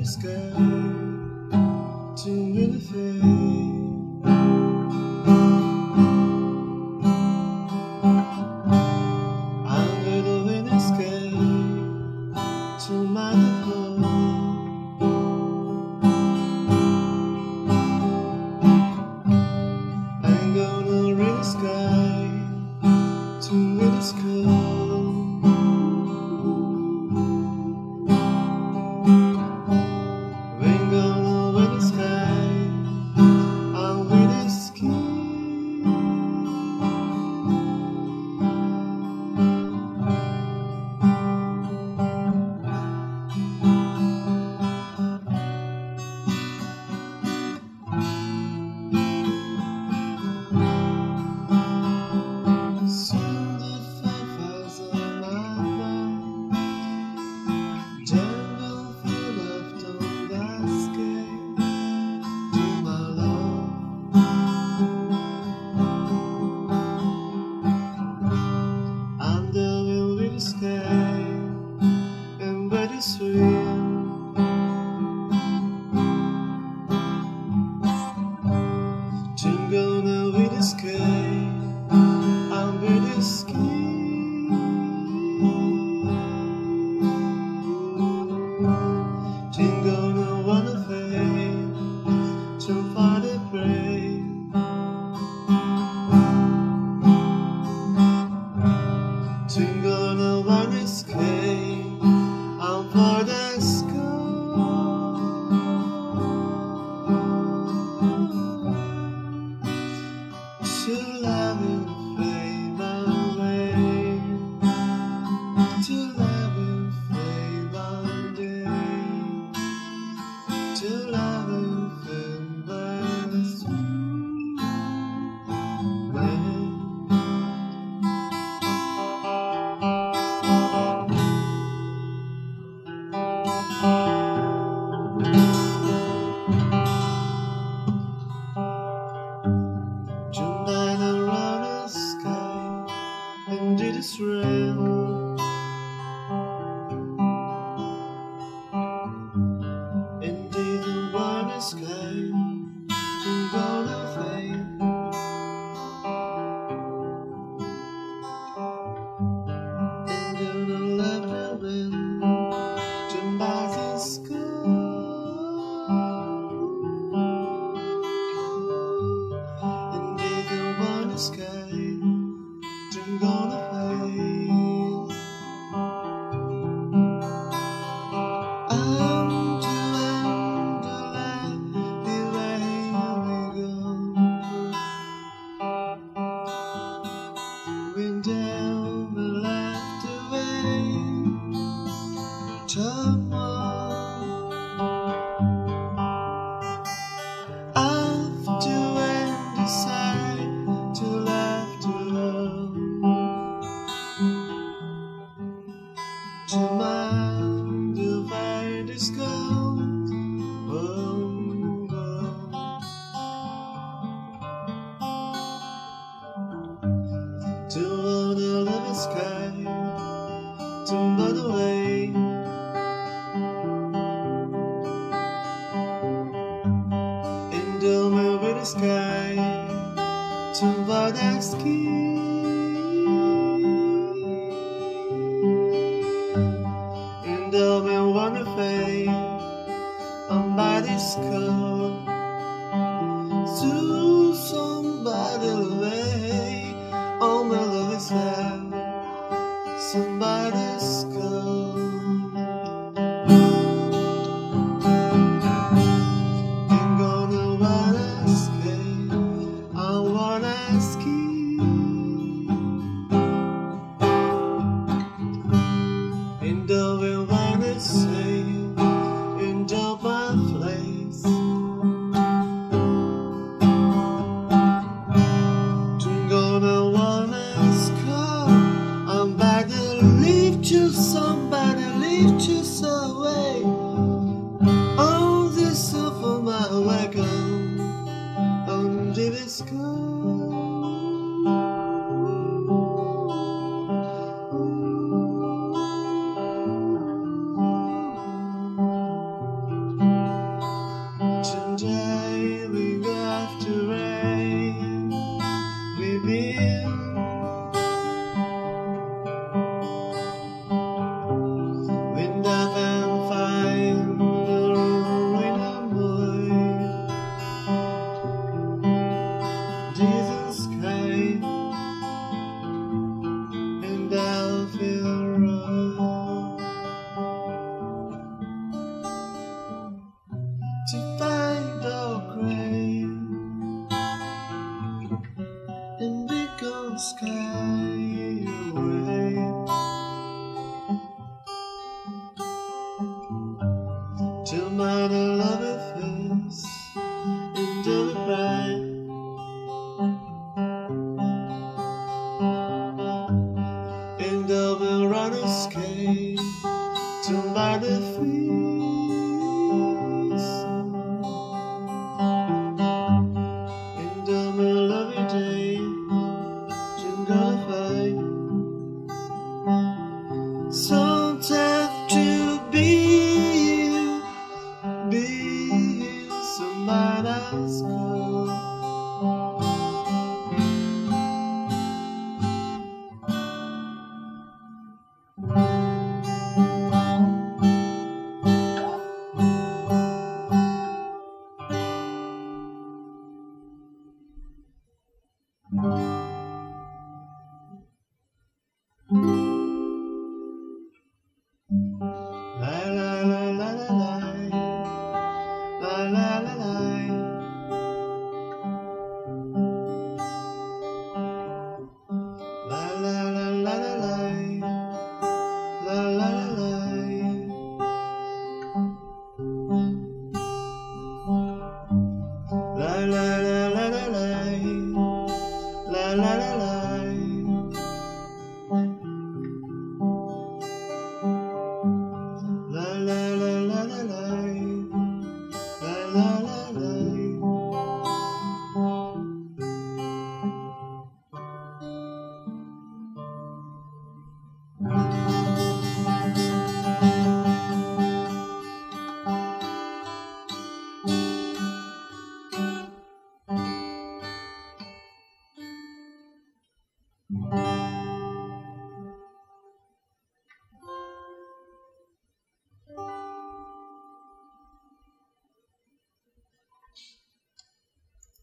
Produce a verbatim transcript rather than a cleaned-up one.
the sky to really fade. Under the windy sky to my phone. I'm gonna read the sky to read the sky. And very sweet. Jingle now with the sky, I'm with the sky. Jingle now wanna fade, to find a prey. Jingle now wanna escape, I'm for the sky. To love you, fade my way. To love you, fade one day. To love you, fade my sweet way. Tonight around the sky, and it is rain. Indeed, the warm sky, I'm gonna fade. And gonna let the wind turn by the sky. Sky, I'm gonna fade. I'm to land, to land, the way we go. Wind down the left away, turn one. Off to end the side. To left to love, to mind the fight is gone. Oh, oh. To wanna love the sky, to by the way. In the with the sky. To the ski, and the man wanna fade on by this coast. To somebody way on my love is left. Somebody's coast. Ain't gonna wanna escape. I wanna ski. In the wind wanna sail, in the bad place. I'm gonna wanna score. I'm back to leave to somebody, leave to away. Oh, this is for my wagon. Under the sky. by the lovely face into the bright. And double runner skate to by the fleece. And double lovely day to go fight. So